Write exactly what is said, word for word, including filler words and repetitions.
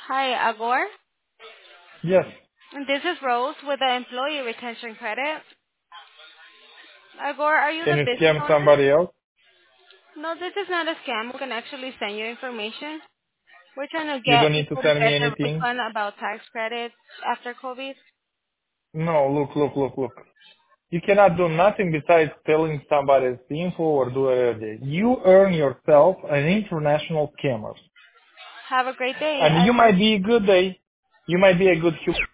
Hi, Agor. Yes. This is Rose with the Employee Retention Credit. Agor, are you Can the you business scam owner? somebody else? No, this is not a scam. We can actually send you information. We're trying to You get don't need to people to send me get a anything? refund about tax credits after COVID. No, look, look, look, look. You cannot do nothing besides telling somebody's info or do it. You earn yourself an international scammer. Have a great day. And you I might be a good day. You might be a good human.